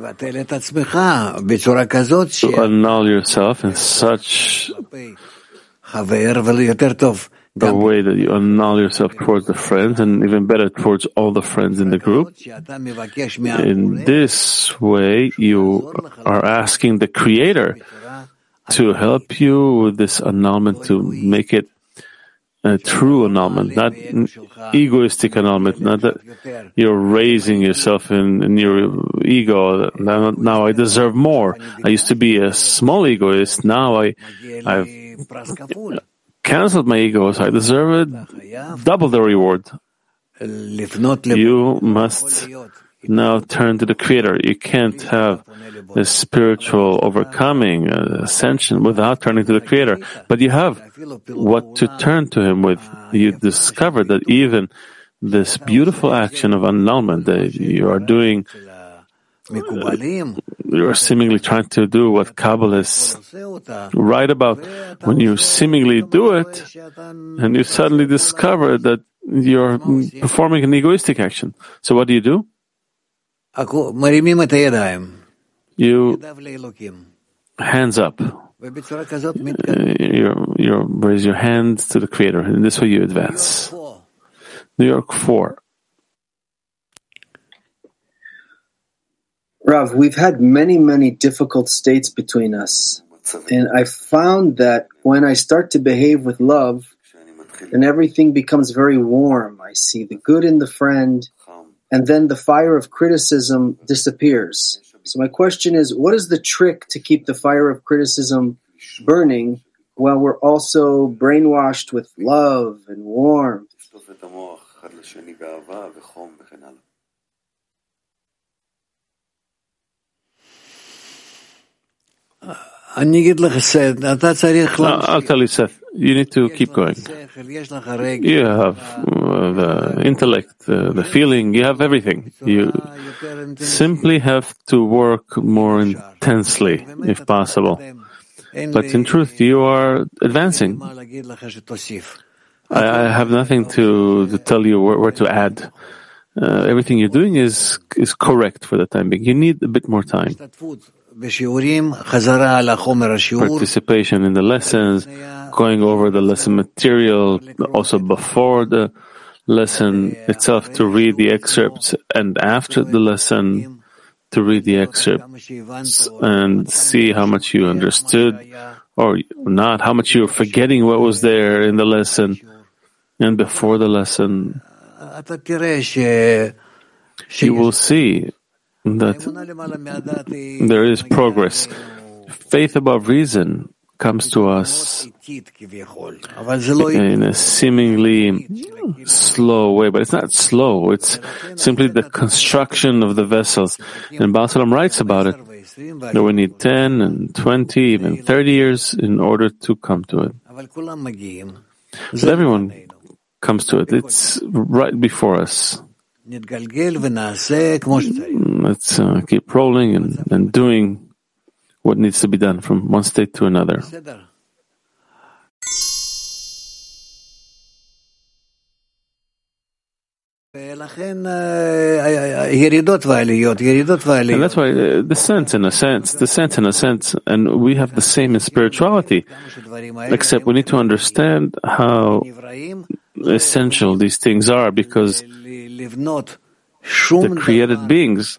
annul yourself in such a way that you annul yourself towards the friends, and even better towards all the friends in the group. In this way, you are asking the Creator to help you with this annulment, to make it a true annulment, not an egoistic annulment, not that you're raising yourself in your ego. Now I deserve more. I used to be a small egoist. Now I've canceled my ego, so I deserve double the reward. You must now turn to the Creator. You can't have this spiritual overcoming, ascension, without turning to the Creator. But you have what to turn to Him with. You discover that even this beautiful action of annulment that you are doing, you are seemingly trying to do what Kabbalists write about. When you seemingly do it, and you suddenly discover that you're performing an egoistic action. So what do? You hands up. You raise your hands to the Creator, and in this way you advance. New York 4. Rav, we've had many, many difficult states between us, and I found that when I start to behave with love, then everything becomes very warm. I see the good in the friend, and then the fire of criticism disappears. So my question is, what is the trick to keep the fire of criticism burning while we're also brainwashed with love and warmth? I'll tell you, Seth, you need to keep going. You have the intellect, the feeling, you have everything. You simply have to work more intensely, if possible. But in truth, you are advancing. I have nothing to tell you where to add. Everything you're doing is correct for the time being. You need a bit more time. Participation in the lessons, going over the lesson material, also before the lesson itself to read the excerpts, and after the lesson to read the excerpts and see how much you understood or not, how much you're forgetting what was there in the lesson and before the lesson. You will see that there is progress. Faith above reason comes to us in a seemingly slow way, but it's not slow. It's simply the construction of the vessels. And Baal Salam writes about it, that we need 10 and 20, even 30 years in order to come to it. So everyone comes to it. It's right before us. Let's keep rolling and doing what needs to be done from one state to another. And that's why descent in a sense, and we have the same in spirituality, except we need to understand how essential these things are, because the created beings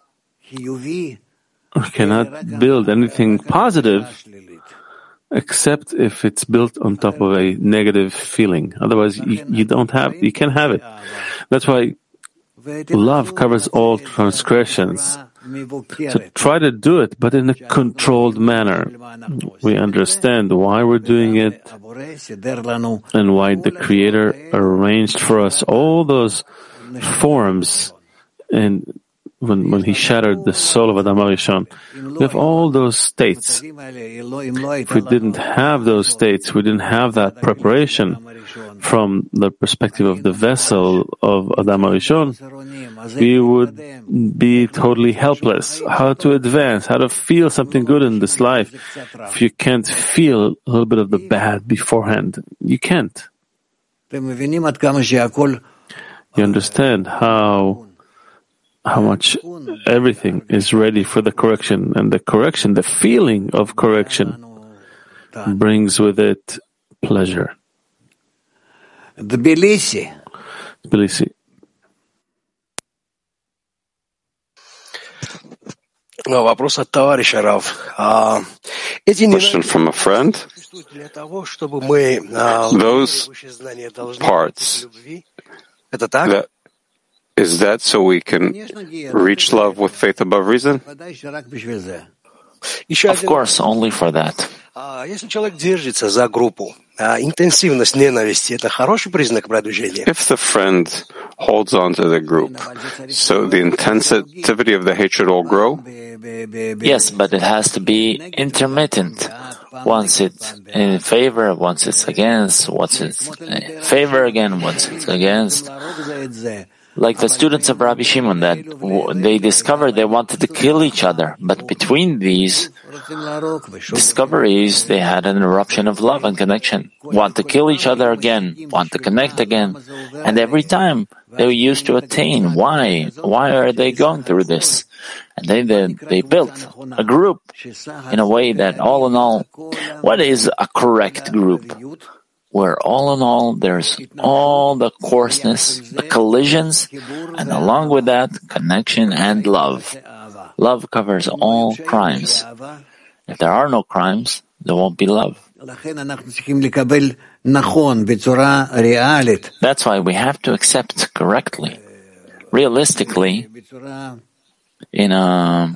cannot build anything positive except if it's built on top of a negative feeling. Otherwise, you can't have it. That's why love covers all transgressions. So try to do it, but in a controlled manner. We understand why we're doing it and why the Creator arranged for us all those forms. And when He shattered the soul of Adam HaRishon, we have all those states. If we didn't have those states, we didn't have that preparation from the perspective of the vessel of Adam HaRishon, we would be totally helpless. How to advance, how to feel something good in this life if you can't feel a little bit of the bad beforehand? You can't. You understand how much everything is ready for the correction, and the correction, the feeling of correction, brings with it pleasure. Tbilisi. Question from a friend. Those parts, is that so we can reach love with faith above reason? Of course, only for that. If the friend holds on to the group, so the intensity of the hatred will grow? Yes, but it has to be intermittent. Once it's in favor, once it's against, once it's in favor again, once it's against. Like the students of Rabbi Shimon, that they discovered they wanted to kill each other, but between these discoveries, they had an eruption of love and connection. Want to kill each other again, want to connect again, and every time they used to attain. Why? Why are they going through this? And they built a group in a way that, all in all, what is a correct group? Where all in all, there's all the coarseness, the collisions, and along with that, connection and love. Love covers all crimes. If there are no crimes, there won't be love. That's why we have to accept correctly, realistically, in a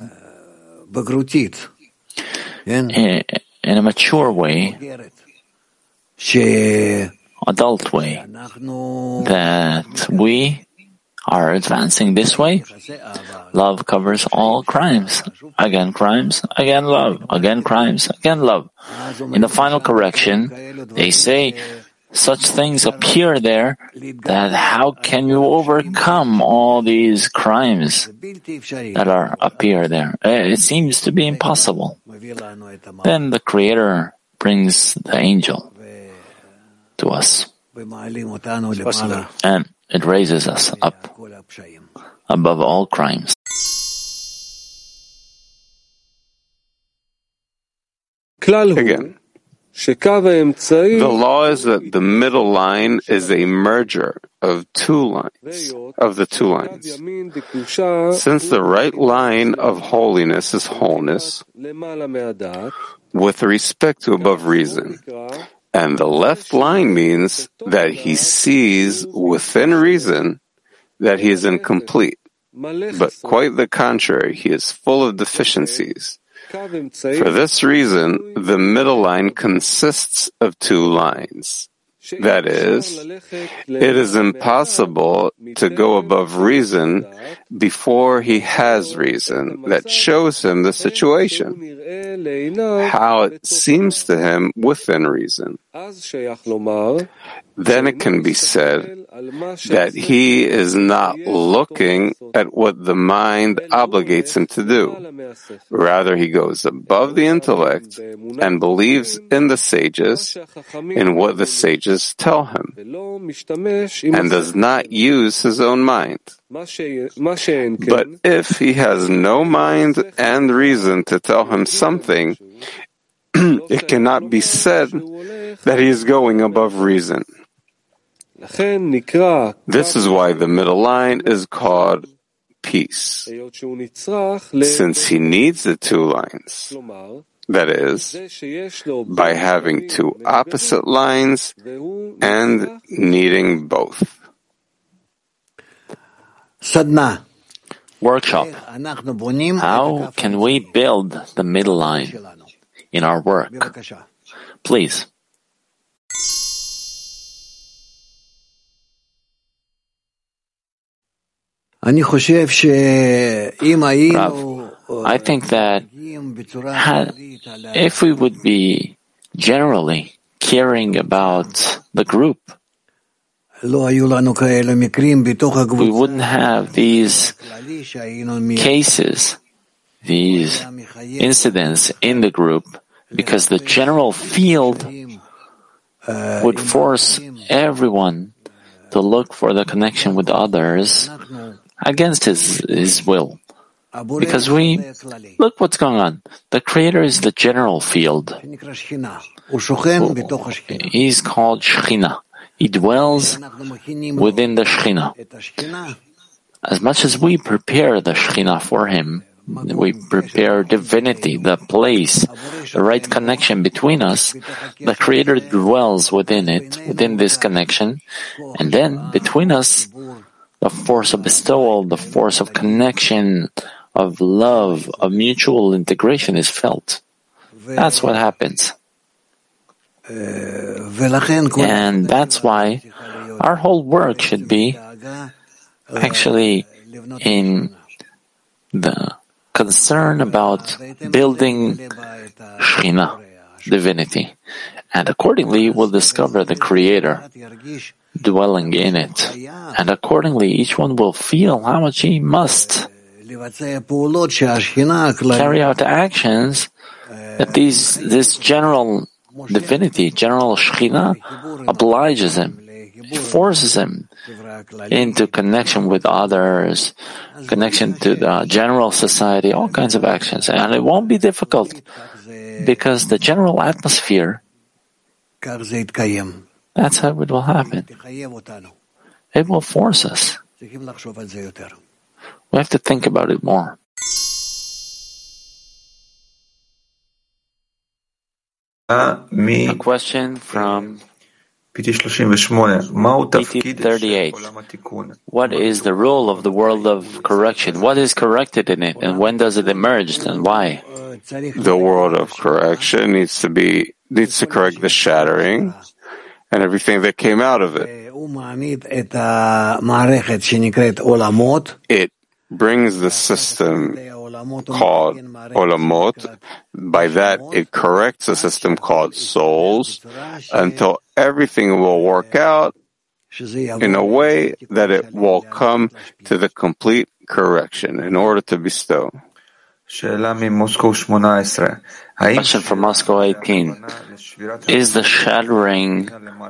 mature way, adult way, that we are advancing this way. Love covers all crimes. Again crimes, again love, again crimes, again love. In the final correction, they say such things appear there that how can you overcome all these crimes that appear there? It seems to be impossible. Then the Creator brings the angel to us, and it raises us up above all crimes. Again, the law is that the middle line is a merger of the two lines. Since the right line of holiness is wholeness, with respect to above reason, and the left line means that he sees within reason that he is incomplete, but quite the contrary, he is full of deficiencies. For this reason, the middle line consists of two lines. That is, it is impossible to go above reason before he has reason that shows him the situation, how it seems to him within reason. Then it can be said that he is not looking at what the mind obligates him to do. Rather, he goes above the intellect and believes in the sages, in what the sages tell him, and does not use his own mind. But if he has no mind and reason to tell him something, it cannot be said that he is going above reason. This is why the middle line is called peace, since he needs the two lines. That is, by having two opposite lines and needing both. Workshop. How can we build the middle line in our work? Please. Rav, I think that if we would be generally caring about the group, we wouldn't have these cases, these incidents in the group, because the general field would force everyone to look for the connection with others against his will. Because look what's going on. The Creator is the general field. He's called Shechina. He dwells within the Shechina. As much as we prepare the Shechina for him, we prepare divinity, the place, the right connection between us, the Creator dwells within it, within this connection, and then between us, the force of bestowal, the force of connection, of love, of mutual integration is felt. That's what happens. And that's why our whole work should be actually in the concern about building Shechina, divinity. And accordingly, we'll discover the Creator dwelling in it. And accordingly, each one will feel how much he must carry out actions that this general divinity, general Shechina, obliges him, forces him into connection with others, connection to the general society, all kinds of actions. And it won't be difficult because the general atmosphere, that's how it will happen. It will force us. We have to think about it more. A question from PT38. What is the role of the world of correction? What is corrected in it, and when does it emerge, and why? The world of correction needs to correct the shattering and everything that came out of it. It brings the system called Olamot. By that, it corrects a system called souls until everything will work out in a way that it will come to the complete correction in order to bestow. Question from Moscow 18. Does the shattering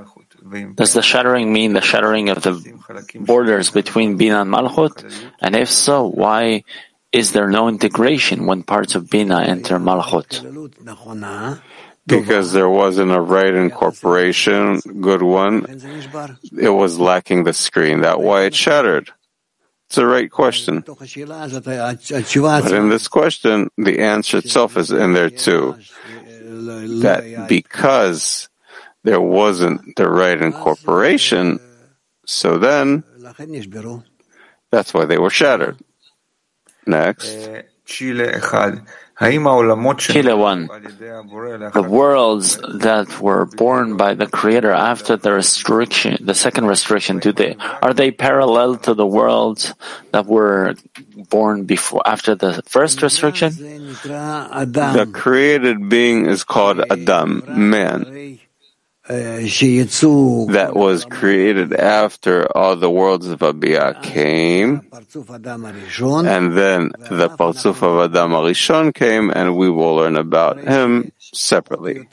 mean the shattering of the borders between Bina and Malchut? And if so, why is there no integration when parts of Bina enter Malchut? Because there wasn't a right incorporation, good one. It was lacking the screen. That's why it shattered. It's a right question. But in this question, the answer itself is in there too. That because there wasn't the right incorporation, so then that's why they were shattered. Next. Chile 1. The worlds that were born by the Creator after the second restriction, are they parallel to the worlds that were born after the first restriction? The created being is called Adam, man. That was created after all the worlds of Abiyah came, and then the Parzuf of Adam Arishon came, and we will learn about him separately.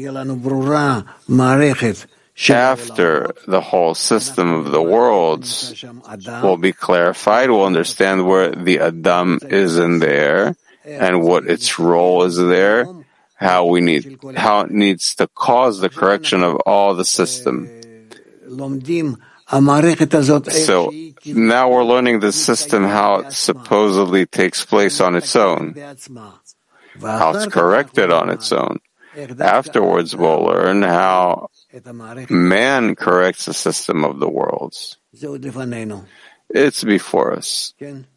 After the whole system of the worlds will be clarified, we'll understand where the Adam is in there, and what its role is there, how it needs to cause the correction of all the system. So now we're learning the system, how it supposedly takes place on its own, how it's corrected on its own. Afterwards, we'll learn how man corrects the system of the worlds. It's before us.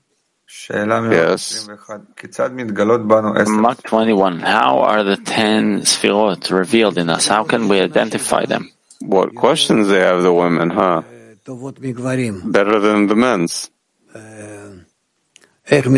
Yes. Mark 21. How are the 10 Sfirot revealed in us? How can we identify them? What questions they have, the women, huh? Better than the men's. Where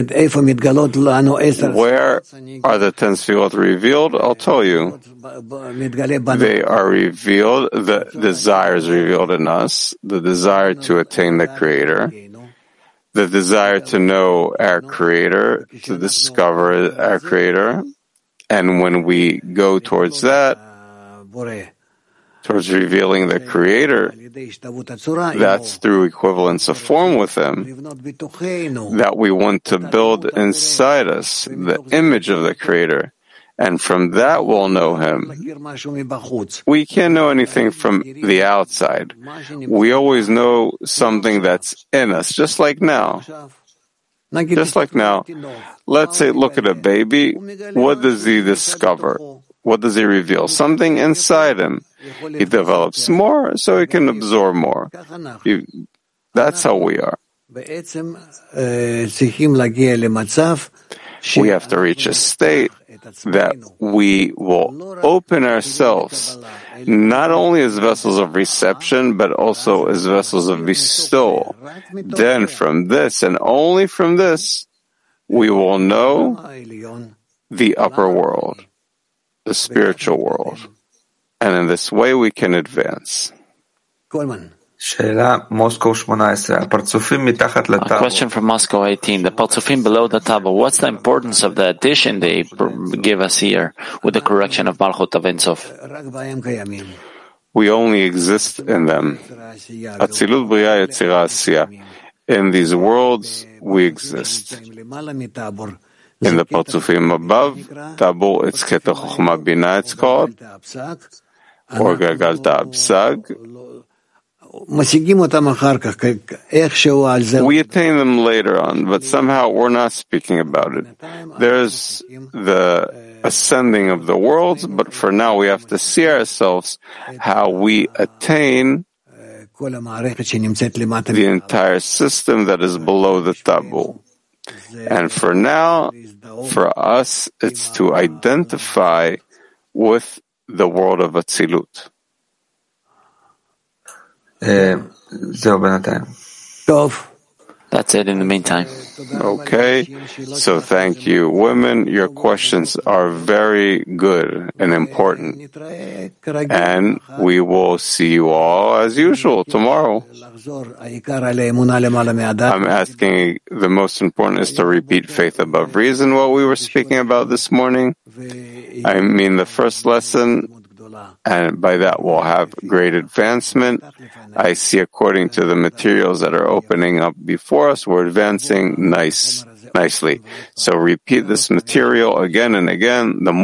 are the 10 Sfirot revealed? I'll tell you. They are revealed, the desire is revealed in us, the desire to attain the Creator, the desire to know our Creator, to discover our Creator, and when we go towards that, towards revealing the Creator, that's through equivalence of form with Him, that we want to build inside us the image of the Creator, and from that we'll know Him. We can't know anything from the outside. We always know something that's in us, just like now. Just like now. Let's say, look at a baby. What does he discover? What does he reveal? Something inside him. He develops more so he can absorb more. That's how we are. We have to reach a state that we will open ourselves not only as vessels of reception, but also as vessels of bestowal. Then from this, and only from this, we will know the upper world, the spiritual world. And in this way we can advance. A question from Moscow 18. The Parzufim below the table, what's the importance of the addition they give us here with the correction of Malchut of Ein Sof? We only exist in them. Atzilut Bria Yetzira Asiya. In these worlds, we exist. In the Parzufim above, Tabur Etzket Chochma Bina, it's called, or Gagalta Absag. We attain them later on, but somehow we're not speaking about it. There's the ascending of the worlds, but for now we have to see ourselves how we attain the entire system that is below the Tabul. And for now, for us, it's to identify with the world of Atzilut. That's it in the meantime. Okay, so thank you. Women, your questions are very good and important. And we will see you all as usual tomorrow. I'm asking, the most important is to repeat faith above reason, what we were speaking about this morning. I mean the first lesson, and by that we'll have great advancement. I see according to the materials that are opening up before us, we're advancing nicely. So repeat this material again and again. The